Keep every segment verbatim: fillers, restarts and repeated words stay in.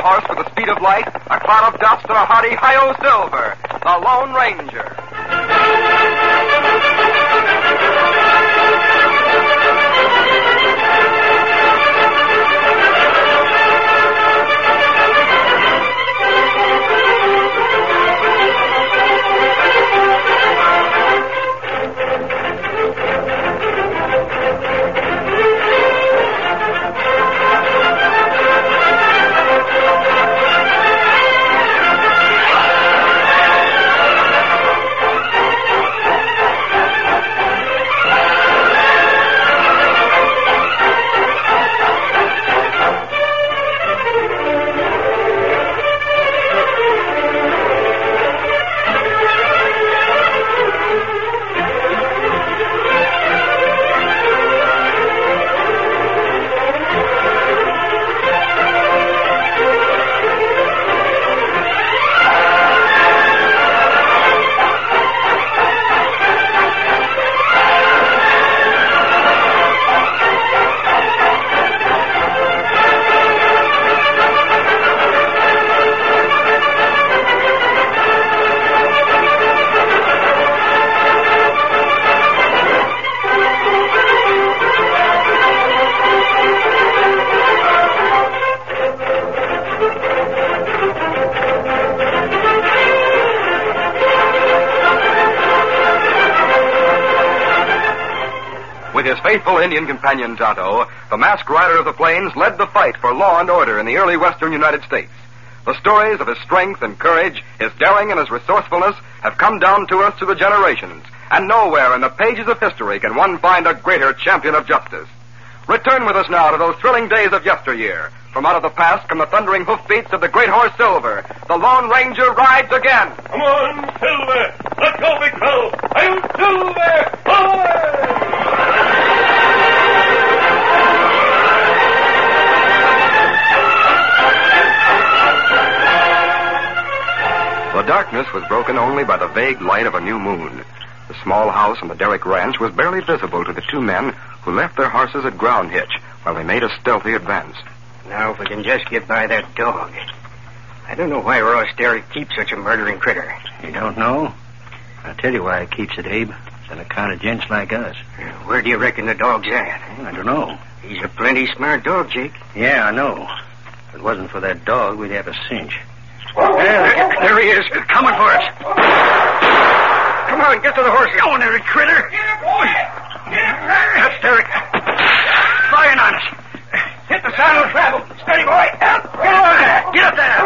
horse with the speed of light, a cloud of dust, and a hearty hi-yo Silver, the Lone Ranger. With his faithful Indian companion, Tonto, the masked rider of the plains led the fight for law and order in the early western United States. The stories of his strength and courage, his daring and his resourcefulness have come down to us through the generations, and nowhere in the pages of history can one find a greater champion of justice. Return with us now to those thrilling days of yesteryear. From out of the past come the thundering hoofbeats of the great horse Silver. The Lone Ranger rides again. Come on, Silver! Let's go, big fellow! I'm Silver! Away! The darkness was broken only by the vague light of a new moon. The small house on the Derrick Ranch was barely visible to the two men who left their horses at ground hitch while they made a stealthy advance. Now, if we can just get by that dog. I don't know why Ross Derrick keeps such a murdering critter. You don't know? I'll tell you why he keeps it, Abe. It's on account of gents like us. Where do you reckon the dog's at? I don't know. He's a plenty smart dog, Jake. Yeah, I know. If it wasn't for that dog, we'd have a cinch. There, there he is, coming for us. Come on, get to the horses. Go on there, critter. That's Derrick. Flying on us. Hit the saddle and travel. Steady, boy. Get on there. Get up there.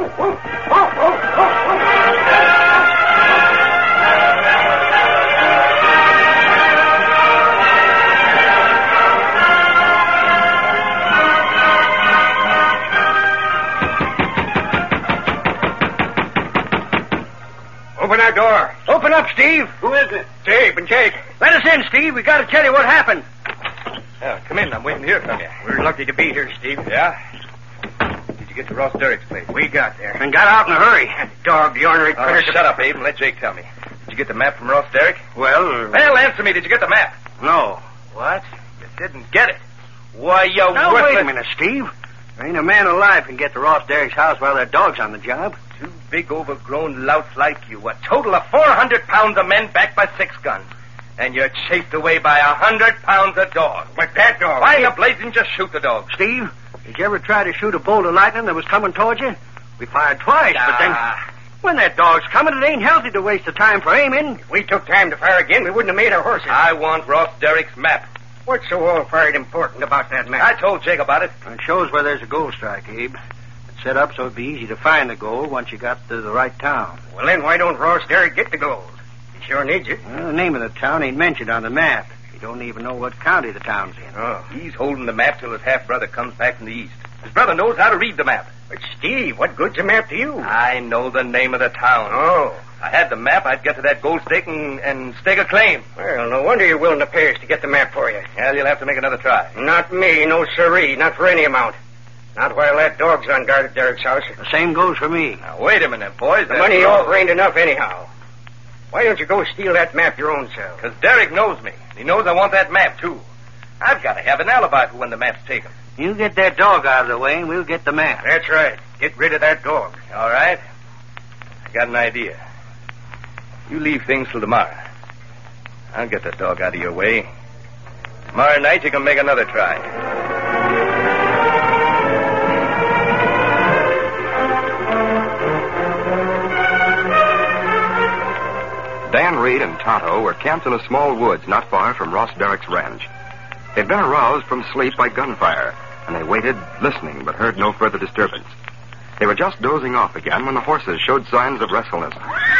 Open that door. Open up, Steve. Who is it? Abe and Jake. Let us in, Steve. We got to tell you what happened. Yeah, come in. I'm waiting to hear from you. We're lucky to be here, Steve. Yeah? Did you get to Ross Derrick's place? We got there. And got out in a hurry. That dog, the ornery Oh, critter. shut up, Abe, and let Jake tell me. Did you get the map from Ross Derrick? Well, Well, answer me. Did you get the map? no. What? You didn't get it. Why, you Now, worthless... wait a minute, Steve. There ain't a man alive can get to Ross Derrick's house while that dog's on the job. Two big, overgrown louts like you. A total of four hundred pounds of men backed by six guns. And you're chased away by a hundred pounds of dog. But that dog... Why in the blazing just shoot the dog? Steve, did you ever try to shoot a bolt of lightning that was coming towards you? We fired twice, but then... Ah. When that dog's coming, it ain't healthy to waste the time for aiming. If we took time to fire again, we wouldn't have made our horses. I want Ross Derrick's map. What's so all-fired important about that map? I told Jake about it. It shows where there's a gold strike, Abe. It's set up so it'd be easy to find the gold once you got to the right town. Well, then why don't Ross Derrick get the gold? He sure needs it. Well, the name of the town ain't mentioned on the map. You don't even know what county the town's in. Oh. He's holding the map till his half-brother comes back from the east. His brother knows how to read the map. But, Steve, what good's a map to you? I know the name of the town. Oh. If I had the map, I'd get to that gold stake and, and stake a claim. Well, no wonder you're willing to pay us to get the map for you. Well, you'll have to make another try. Not me, no siree, not for any amount. Not while that dog's on guard at Derrick's house. The same goes for me. Now, wait a minute, boys. The money all ain't enough anyhow. Why don't you go steal that map your own self? Because Derrick knows me. He knows I want that map, too. I've got to have an alibi for when the map's taken. You get that dog out of the way, and we'll get the map. That's right. Get rid of that dog. All right. I got an idea. You leave things till tomorrow. I'll get the dog out of your way. Tomorrow night you can make another try. Dan Reed and Tonto were camped in a small woods not far from Ross Derrick's ranch. They'd been aroused from sleep by gunfire, and they waited, listening, but heard no further disturbance. They were just dozing off again when the horses showed signs of restlessness.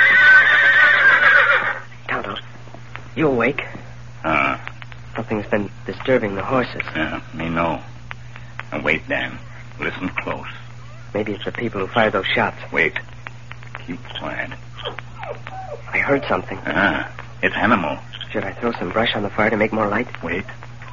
Tonto, you awake? Uh, Something's been disturbing the horses. yeah, me know. Now wait, Dan. Listen close. Maybe it's the people who fired those shots. Wait. Keep quiet. I heard something. Ah, it's animal. Should I throw some brush on the fire to make more light? Wait.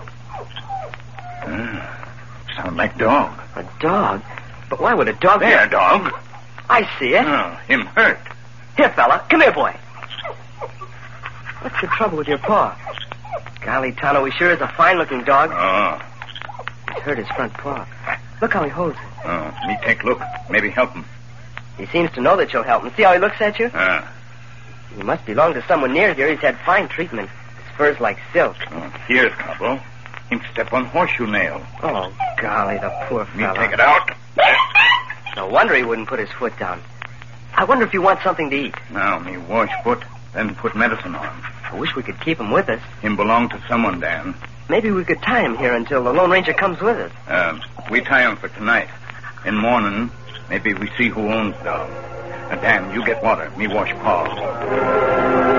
Ah, sound like dog. A dog? But why would a dog... There, dog. I see it. Oh, him hurt. Here, fella. Come here, boy. What's the trouble with your paw? Golly, Tonto, he sure is a fine-looking dog. Oh, He's hurt his front paw. Look how he holds it. oh, me take look. Maybe help him. He seems to know that you'll help him. See how he looks at you? Ah, He must belong to someone near here. He's had fine treatment. His fur's like silk. oh, here's Cabo. Him step on horseshoe nail. Oh, golly, the poor Me fellow. take it out. No wonder he wouldn't put his foot down. I wonder if you want something to eat. Now, me wash foot, then put medicine on. I wish we could keep him with us. Him belong to someone, Dan. Maybe we could tie him here until the Lone Ranger comes with us. Um, we tie him for tonight. In morning, maybe we see who owns dog. Now, Dan, you get water. Me wash paw.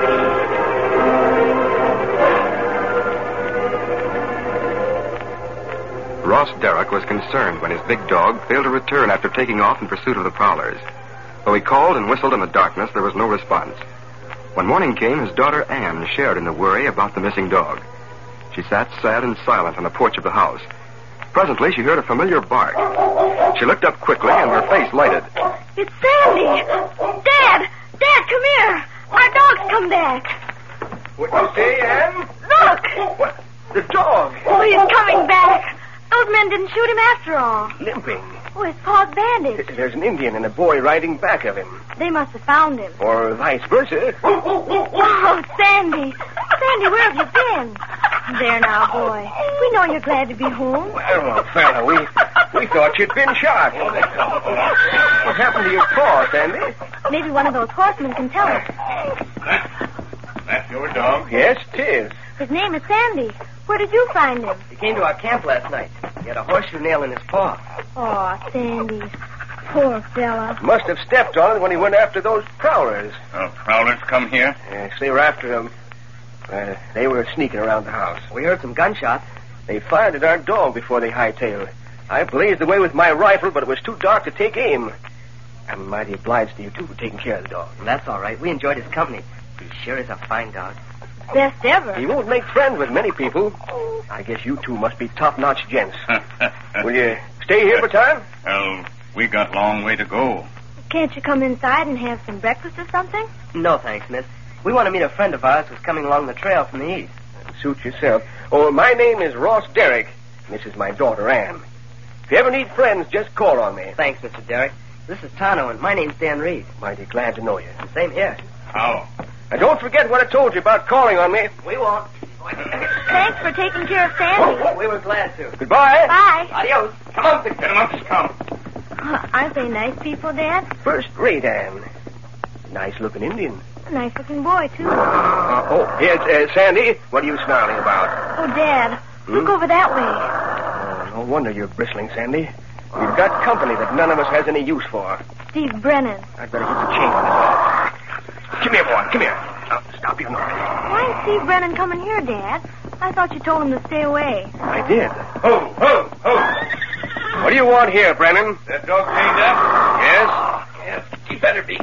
Ross Derrick was concerned when his big dog failed to return after taking off in pursuit of the prowlers. Though he called and whistled in the darkness, there was no response. When morning came, his daughter Anne shared in the worry about the missing dog. She sat sad and silent on the porch of the house. Presently, she heard a familiar bark. She looked up quickly, and her face lighted. It's Sandy! Dad! Dad, come here! Our dog's come back! What you say, Ann? Look! What? The dog. Oh, he's coming back! Those men didn't shoot him after all. Limping. Oh, his paw's bandaged. There's an Indian and a boy riding back of him. They must have found him. Or vice versa. Oh, Sandy! Sandy, where have you been? There now, boy. We know you're glad to be home. Well, fella, we we thought you'd been shot. What happened to your paw, Sandy? Maybe one of those horsemen can tell us. That's your dog? Yes, it is. His name is Sandy. Where did you find him? He came to our camp last night. He had a horseshoe nail in his paw. Oh, Sandy. Poor fella. Must have stepped on it when he went after those prowlers. Oh, prowlers come here? Yes, they were after him. Uh, they were sneaking around the house. We heard some gunshots. They fired at our dog before they hightailed. I blazed away with my rifle, but it was too dark to take aim. I'm mighty obliged to you, too, for taking care of the dog. And that's all right. We enjoyed his company. He sure is a fine dog. Best ever. He won't make friends with many people. I guess you two must be top-notch gents. Will you stay here for time? Well, we got long way to go. Can't you come inside and have some breakfast or something? No, thanks, miss. We want to meet a friend of ours who's coming along the trail from the east. Suit yourself. Oh, my name is Ross Derrick. This is my daughter, Ann. If you ever need friends, just call on me. Thanks, Mister Derrick. This is Tonto, and my name's Dan Reed. Mighty glad to know you. And same here. How? Now, don't forget what I told you about calling on me. We won't. Thanks for taking care of Sandy. Oh, we were glad to. Goodbye. Bye. Adios. Come on, get him up, come. Uh, aren't they nice people, Dad? First rate, Ann. Nice-looking Indian. A nice-looking boy, too. Uh, oh, here's uh, Sandy. What are you snarling about? Oh, Dad, look over that way. Oh, no wonder you're bristling, Sandy. We've got company that none of us has any use for. Steve Brennan. I'd better get the chain on the dog. Come here, boy. Come here. Now, stop your noise. Why is Steve Brennan coming here, Dad? I thought you told him to stay away. I did. Ho, ho, ho. What do you want here, Brennan? That dog chained up? Yes? Yes, he better be.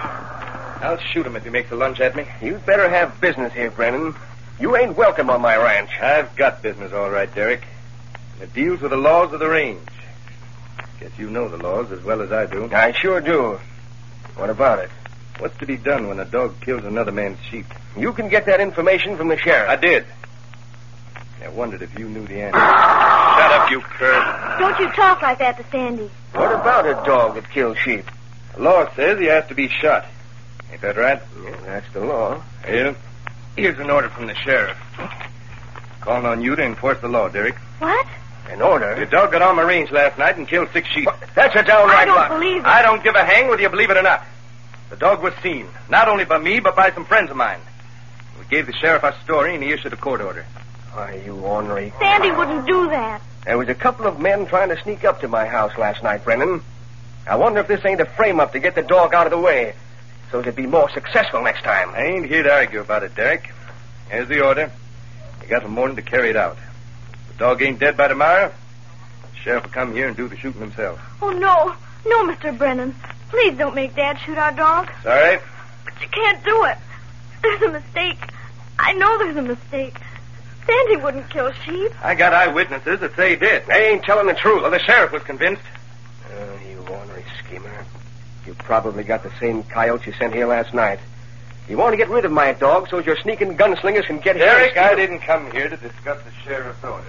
I'll shoot him if he makes a lunge at me. You'd better have business here, Brennan. You ain't welcome on my ranch. I've got business, all right, Derek. It deals with the laws of the range. Guess you know the laws as well as I do. I sure do. What about it? What's to be done when a dog kills another man's sheep? You can get that information from the sheriff. I did. I wondered if you knew the answer. Shut up, you cur. Don't you talk like that to Sandy. What about a dog that kills sheep? The law says he has to be shot. Ain't that right? Yeah, that's the law. Yeah. Here's an order from the sheriff. Calling on you to enforce the law, Derek. What? An order? Your dog got on my range last night and killed six sheep. That's a downright I don't lie. believe it. I don't give a hang whether you believe it or not. The dog was seen, not only by me, but by some friends of mine. We gave the sheriff our story, and he issued a court order. Why, you ornery. Sandy wouldn't do that. There was a couple of men trying to sneak up to my house last night, Brennan. I wonder if this ain't a frame-up to get the dog out of the way, so it'd be more successful next time. I ain't here to argue about it, Derek. Here's the order. You got till morning to carry it out. If the dog ain't dead by tomorrow, the sheriff will come here and do the shooting himself. Oh, no. No, Mister Brennan. Please don't make Dad shoot our dog. It's all right. But you can't do it. There's a mistake. I know there's a mistake. Sandy wouldn't kill sheep. I got eyewitnesses that say he did. They ain't telling the truth. Well, the sheriff was convinced. Oh, you ornery schemer. You probably got the same coyote you sent here last night. You want to get rid of my dog so your sneaking gunslingers can get Derek, here. I didn't come here to discuss the sheriff's order.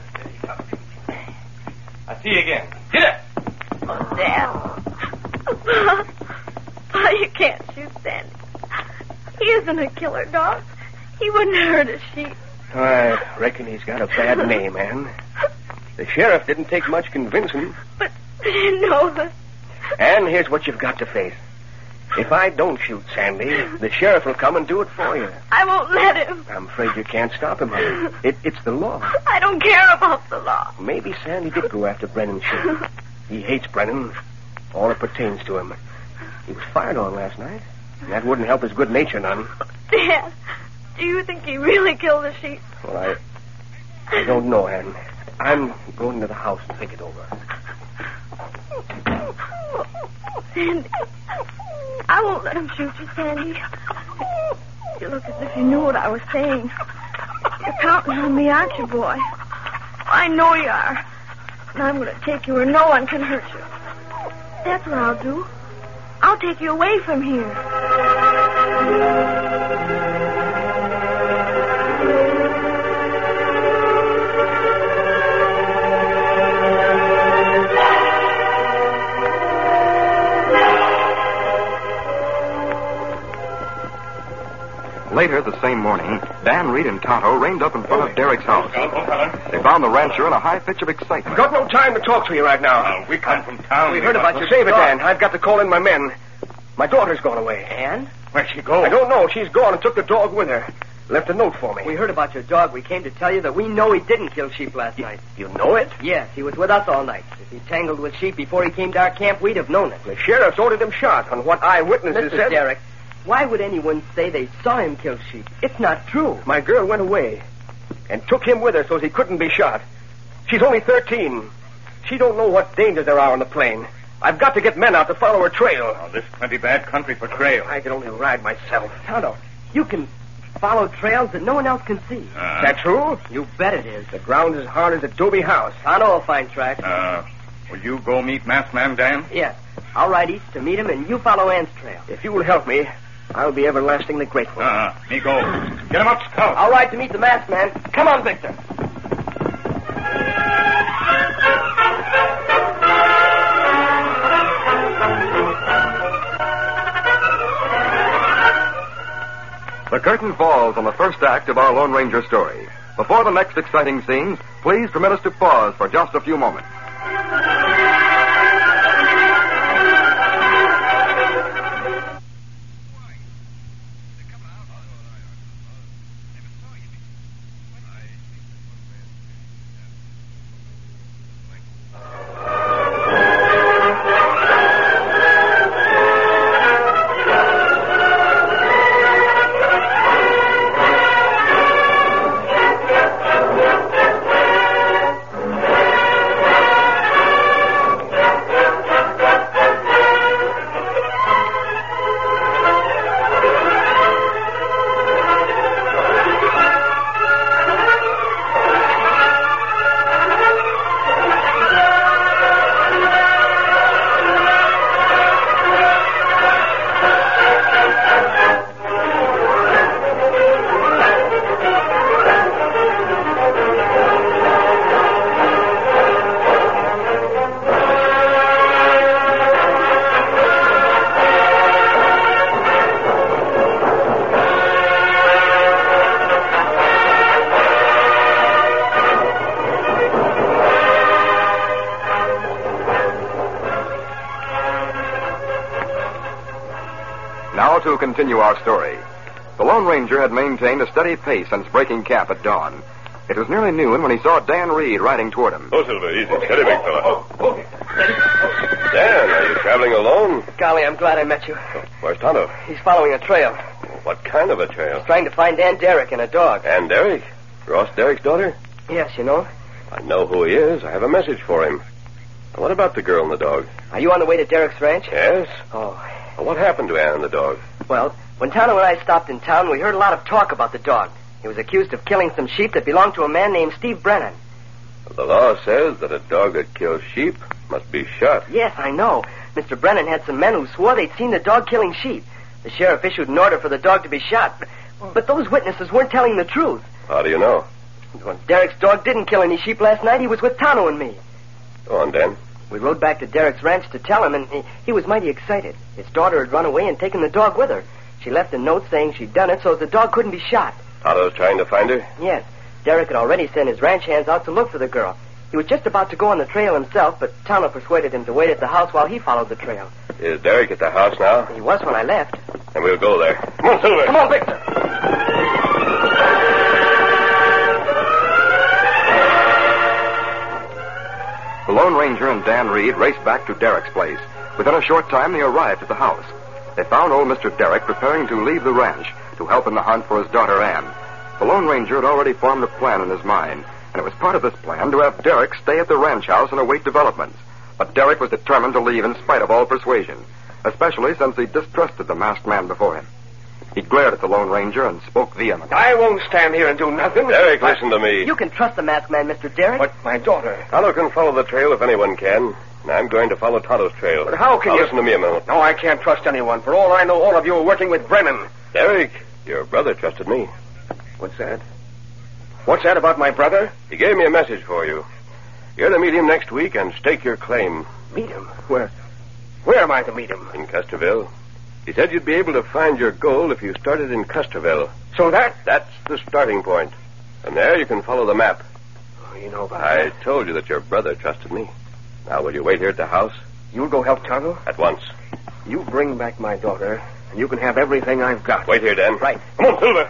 I see you again. Get up. Oh, Dad. Oh, you can't shoot Sandy. He isn't a killer dog. He wouldn't hurt a sheep. I reckon he's got a bad name, Ann. The sheriff didn't take much convincing. But I didn't know that. And here's what you've got to face. If I don't shoot Sandy, the sheriff will come and do it for you. I won't let him. I'm afraid you can't stop him, honey. It, it's the law. I don't care about the law. Maybe Sandy did go after Brennan's sheep. He hates Brennan. All that pertains to him. He was fired on last night. And that wouldn't help his good nature none. Dad, do you think he really killed the sheep? Well, I... I don't know, Ann. I'm going to the house and think it over. Sandy, I won't let him shoot you, Sandy. You look as if you knew what I was saying. You're counting on me, aren't you, boy? I know you are. And I'm going to take you where no one can hurt you. That's what I'll do. I'll take you away from here. Later the same morning, Dan, Reed, and Tonto reined up in front of Derek's house. They found the rancher in a high pitch of excitement. I've got no time to talk to you right now. Uh, we come from town. We heard about you. Save it, Dan. I've got to call in my men. My daughter's gone away. And? Where'd she go? I don't know. She's gone and took the dog with her. Left a note for me. We heard about your dog. We came to tell you that we know he didn't kill sheep last night. You know it? Yes, he was with us all night. If he tangled with sheep before he came to our camp, we'd have known it. The sheriff's ordered him shot on what eyewitnesses Mister said. Derek, why would anyone say they saw him kill sheep? It's not true. My girl went away and took him with her so he couldn't be shot. She's only thirteen. She don't know what dangers there are on the plain. I've got to get men out to follow her trail. Oh, this plenty bad country for trail. I can only ride myself. Tonto, you can follow trails that no one else can see. Uh, Is that true? You bet it is. The ground's as hard as a Dobie house. Tonto will find tracks. Uh, will you go meet Masked Man, Dan? Yes. I'll ride east to meet him, and you follow Ann's trail. If you will help me, I'll be everlastingly grateful. Uh, me go. Get him up, Scout. I'll ride to meet the masked man. Come on, Victor. The curtain falls on the first act of our Lone Ranger story. Before the next exciting scenes, please permit us to pause for just a few moments. to continue our story. The Lone Ranger had maintained a steady pace since breaking camp at dawn. It was nearly noon when he saw Dan Reed riding toward him. Oh, Silver, easy. Steady, big fella. Dan, are you traveling alone? Golly, I'm glad I met you. Where's Tonto? He's following a trail. What kind of a trail? He's trying to find Ann Derrick and a dog. Ann Derrick? Ross Derrick's daughter? Yes, you know. I know who he is. I have a message for him. What about the girl and the dog? Are you on the way to Derrick's ranch? Yes. Oh. Well, what happened to Ann and the dog? Well, when Tonto and I stopped in town, we heard a lot of talk about the dog. He was accused of killing some sheep that belonged to a man named Steve Brennan. The law says that a dog that kills sheep must be shot. Yes, I know. Mister Brennan had some men who swore they'd seen the dog killing sheep. The sheriff issued an order for the dog to be shot. But, but those witnesses weren't telling the truth. How do you know? When Derrick's dog didn't kill any sheep last night, he was with Tonto and me. Go on, Dan. We rode back to Derrick's ranch to tell him, and he, he was mighty excited. His daughter had run away and taken the dog with her. She left a note saying she'd done it so the dog couldn't be shot. Tonto's trying to find her? Yes. Derrick had already sent his ranch hands out to look for the girl. He was just about to go on the trail himself, but Tonto persuaded him to wait at the house while he followed the trail. Is Derrick at the house now? He was when I left. Then we'll go there. Come on, Silver. Come on, Victor. The Lone Ranger and Dan Reed raced back to Derrick's place. Within a short time, they arrived at the house. They found old Mister Derrick preparing to leave the ranch to help in the hunt for his daughter, Ann. The Lone Ranger had already formed a plan in his mind, and it was part of this plan to have Derrick stay at the ranch house and await developments. But Derrick was determined to leave in spite of all persuasion, especially since he distrusted the masked man before him. He glared at the Lone Ranger and spoke vehemently. I won't stand here and do nothing. Derrick, listen to me. You can trust the masked man, Mister Derrick. But my daughter... Tonto can follow the trail if anyone can. And I'm going to follow Tonto's trail. But how can now you... listen to me a minute. No, I can't trust anyone. For all I know, all of you are working with Brennan. Derrick, your brother trusted me. What's that? What's that about my brother? He gave me a message for you. You're to meet him next week and stake your claim. Meet him? Where? Where am I to meet him? In Custerville. He said you'd be able to find your goal if you started in Custerville. So that... That's the starting point. From there, you can follow the map. Oh, you know about I that. told you that your brother trusted me. Now, will you wait here at the house? You'll go help Tonto? At once. You bring back my daughter, and you can have everything I've got. Wait here, Dan. Right. Come on, Silver.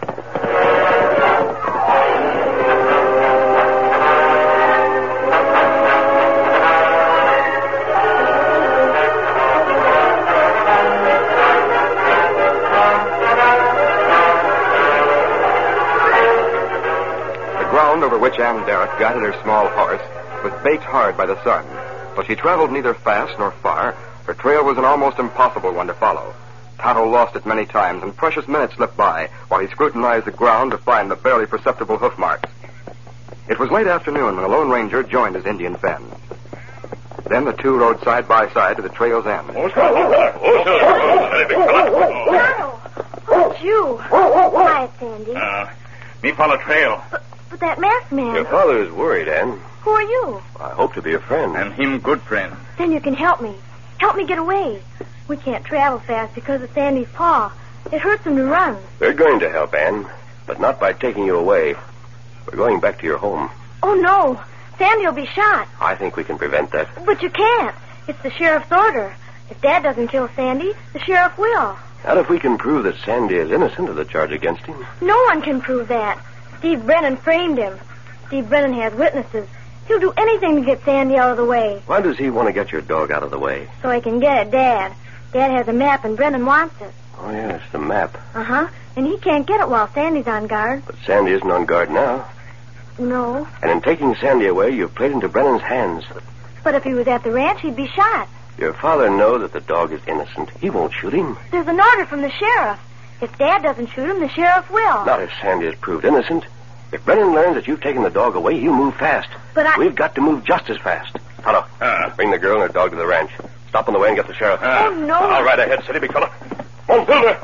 Over which Ann Derrick guided her small horse was baked hard by the sun, but she traveled neither fast nor far. Her trail was an almost impossible one to follow. Tonto lost it many times, and precious minutes slipped by while he scrutinized the ground to find the barely perceptible hoof marks. It was late afternoon when the Lone Ranger joined his Indian friend. Then the two rode side by side to the trail's end. Oh, Silver. Oh, Silver. Big fella. Tonto! Oh, it's you. Hi, Sandy. Uh, me follow trail. But, but that masked man... Your father is worried, Ann. Who are you? I hope to be a friend. And him good friend. Then you can help me. Help me get away. We can't travel fast because of Sandy's paw. It hurts him to run. We're going to help, Ann, but not by taking you away. We're going back to your home. Oh, no. Sandy will be shot. I think we can prevent that. But you can't. It's the sheriff's order. If Dad doesn't kill Sandy, the sheriff will. Not if we can prove that Sandy is innocent of the charge against him. No one can prove that. Steve Brennan framed him. Steve Brennan has witnesses. He'll do anything to get Sandy out of the way. Why does he want to get your dog out of the way? So he can get at Dad. Dad has a map and Brennan wants it. Oh, yes, the map. Uh-huh. And he can't get it while Sandy's on guard. But Sandy isn't on guard now. No. And in taking Sandy away, you've played into Brennan's hands. But if he was at the ranch, he'd be shot. Your father knows that the dog is innocent. He won't shoot him. There's an order from the sheriff. If Dad doesn't shoot him, the sheriff will. Not if Sandy is proved innocent. If Brennan learns that you've taken the dog away, he'll move fast. But I... We've got to move just as fast. Tonto, Uh. bring the girl and her dog to the ranch. Stop on the way and get the sheriff. Uh. Oh, no. All right ahead, city, big fella. Come on, Silver.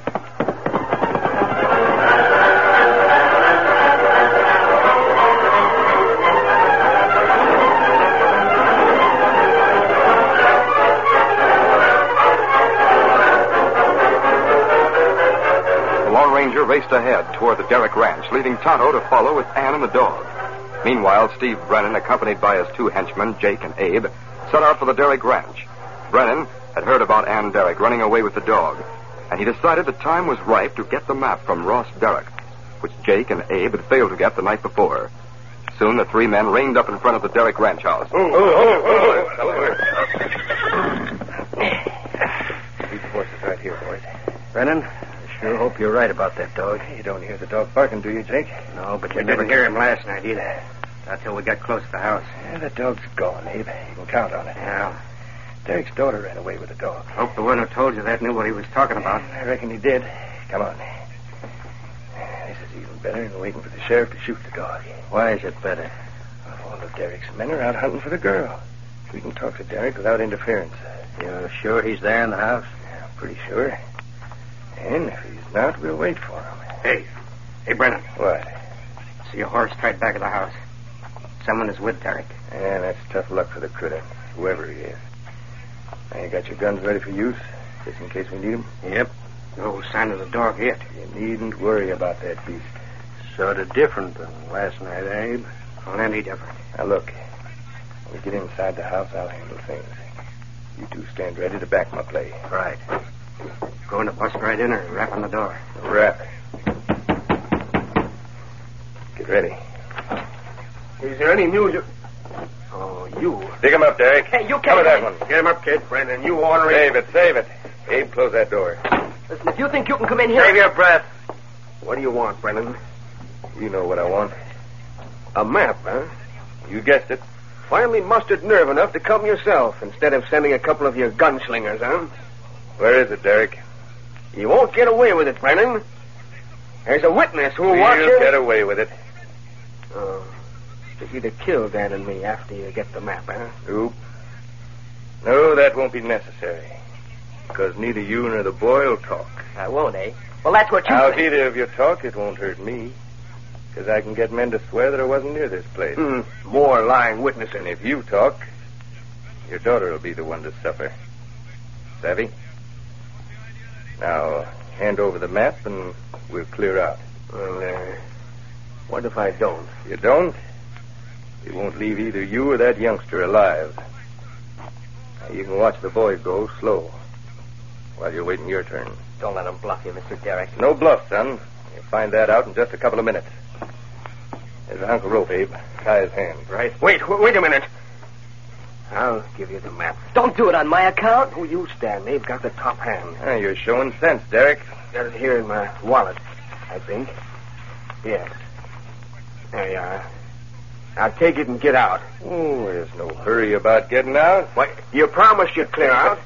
Ranger raced ahead toward the Derrick Ranch, leaving Tonto to follow with Ann and the dog. Meanwhile, Steve Brennan, accompanied by his two henchmen, Jake and Abe, set out for the Derrick Ranch. Brennan had heard about Ann Derrick running away with the dog. and he decided the time was ripe to get the map from Ross Derrick, which Jake and Abe had failed to get the night before. Soon the three men reined up in front of the Derrick ranch house. Oh, oh, oh, oh. These horses right here, boys. Brennan, I sure hope you're right about that dog. You don't hear the dog barking, do you, Jake? No, but We you never didn't hear him last night either. Not till we got close to the house. Yeah, the dog's gone, Abe. You can count on it. Yeah. Derrick's daughter ran away with the dog. Hope the one who told you that knew what he was talking about. I reckon he did. Come on. This is even better than waiting for the sheriff to shoot the dog. Why is it better? All of Derrick's men are out hunting for the girl. We can talk to Derrick without interference. You're sure he's there in the house? Yeah, I'm pretty sure. And if he's not, we'll wait for him. Hey. Hey, Brennan. What? See a horse tied back of the house. Someone is with Derrick. Yeah, that's tough luck for the critter, whoever he is. Now, you got your guns ready for use, just in case we need them? Yep. No sign of the dog yet. You needn't worry about that beast. Sort of different than last night, Abe. Well, any different. Now, look. When we get inside the house, I'll handle things. You two stand ready to back my play. Right. Going to bust right in or rap on the door? Rap. Get ready. Is there any news of... Oh, you. Dig him up, Derrick. Hey, you Cover can't... that one. Get him up, kid. Brennan, you ornery... Save it, save it. Abe, close that door. Listen, if you think you can come in here... Save your breath. What do you want, Brennan? You know what I want. A map, huh? You guessed it. Finally mustered nerve enough to come yourself instead of sending a couple of your gunslingers, huh? Where is it, Derrick? You won't get away with it, Brennan. There's a witness who'll We'll watch you. get away with it. Oh. If you'd have killed Dan and me after you get the map, huh? Nope. No, that won't be necessary. Because neither you nor the boy will talk. I won't, eh? Well, that's what you Now, if think. either of you talk, it won't hurt me. Because I can get men to swear that I wasn't near this place. Hmm. More lying witnesses. And if you talk, your daughter will be the one to suffer. Savvy? Now, hand over the map and we'll clear out. Well, uh, what if I don't? If you don't, we won't leave either you or that youngster alive. Now, you can watch the boy go slow while you're waiting your turn. Don't let him bluff you, Mister Derrick. No bluff, son. You'll find that out in just a couple of minutes. There's a hunk of rope, Abe. Tie his hands. Right. Wait, w- wait a minute. I'll give you the map. Don't do it on my account. Who you stand? They've got the top hand. Ah, you're showing sense, Derrick. Got it here in my wallet, I think. Yes. There you are. Now take it and get out. Oh, there's no hurry about getting out. What? You promised you'd clear out.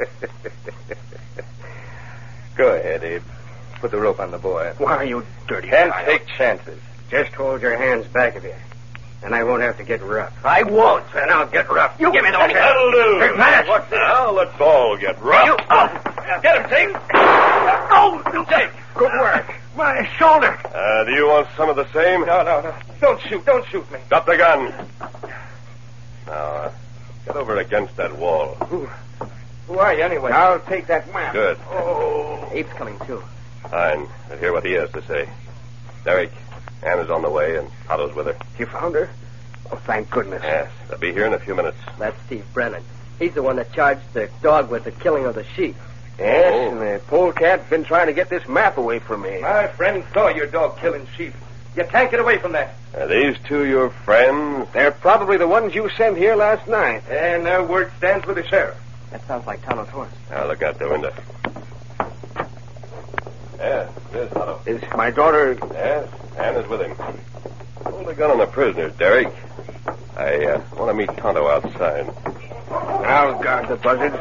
Go ahead, Abe. Put the rope on the boy. Why, you dirty Can't child. take chances. Just hold your hands back of you. And I won't have to get rough. I won't. Then I'll get rough. You give me those hands. That'll do. Hey, Matt. What's this? Now let's all get rough. You- oh. Get him, Jake. Oh, you take. Good work. My shoulder. Uh, do you want some of the same? No, no, no. Don't shoot. Don't shoot me. Drop the gun. Now, uh, get over against that wall. Who, who are you, anyway? I'll take that map. Good. Oh. Abe's coming, too. Fine. Let's hear what he has to say. Derrick, Ann is on the way, and Otto's with her. You found her? Oh, thank goodness. Yes, they'll be here in a few minutes. That's Steve Brennan. He's the one that charged the dog with the killing of the sheep. Yes, Oh. and the polecat's been trying to get this map away from me. My friend saw your dog killing sheep. You can't get away from that. Are these two your friends? They're probably the ones you sent here last night. And their word stands with the sheriff. That sounds like Tonto's horse. Now, look out the window. Yes, there's Otto. Is my daughter... Yes, Ann is with him. Hold the gun on the prisoners, Derrick. I uh, want to meet Tonto outside. I'll guard the buzzards.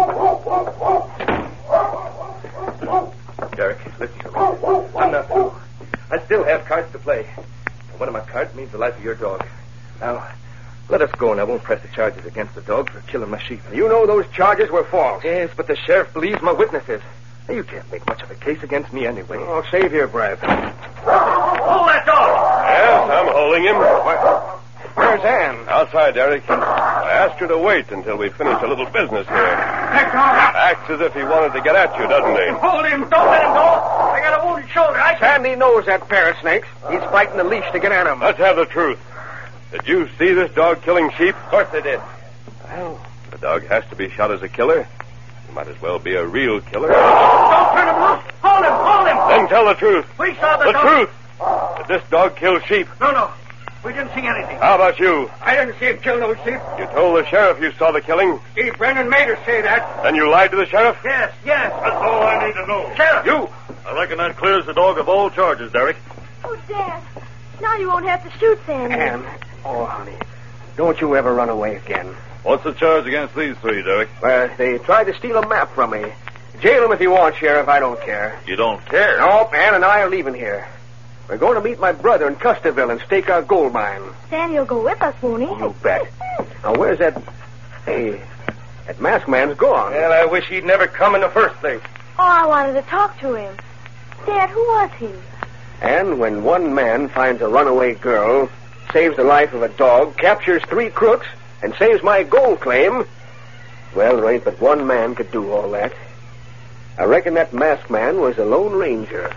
Derrick, listen to me. I'm not through. I still have cards to play. And one of my cards means the life of your dog. Now, let us go, and I won't press the charges against the dog for killing my sheep. You know those charges were false. Yes, but the sheriff believes my witnesses. You can't make much of a case against me anyway. Oh, save your breath. Hold that dog! Yes, I'm holding him. Where's Ann? Outside, Derrick. I asked you to wait until we finish a little business here. Acts as if he wanted to get at you, doesn't he? Hold him. Don't let him go. I got a wounded shoulder. I Sandy knows that pair of snakes. He's fighting the leash to get at him. Let's have the truth. Did you see this dog killing sheep? Of course they did. Well, the dog has to be shot as a killer. He might as well be a real killer. Don't turn him loose. No! Hold him! Hold him! Then tell the truth. We saw the, The dog. truth. Did this dog kill sheep? No, no. We didn't see anything. How about you? I didn't see him kill no sheep. You told the sheriff you saw the killing. Steve Brennan made us say that. Then you lied to the sheriff? Yes, yes. That's all I need to know. Sheriff! You! I reckon that clears the dog of all charges, Derek. Oh, Dad. Now you won't have to shoot Sandy. Anne. Oh, honey. Don't you ever run away again. What's the charge against these three, Derek? Well, they tried to steal a map from me. Jail them if you want, Sheriff. I don't care. You don't care? Nope, Ann and I are leaving here. We're going to meet my brother in Custerville and stake our gold mine. Sandy will go with us, won't he? You bet. Now, where's that... Hey, that masked man's gone. Well, I wish he'd never come in the first place. Oh, I wanted to talk to him. Dad, who was he? And when one man finds a runaway girl, saves the life of a dog, captures three crooks, and saves my gold claim, well, there ain't but one man could do all that. I reckon that masked man was the Lone Ranger.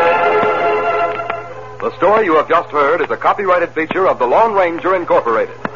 The story you have just heard is a copyrighted feature of the Lone Ranger Incorporated.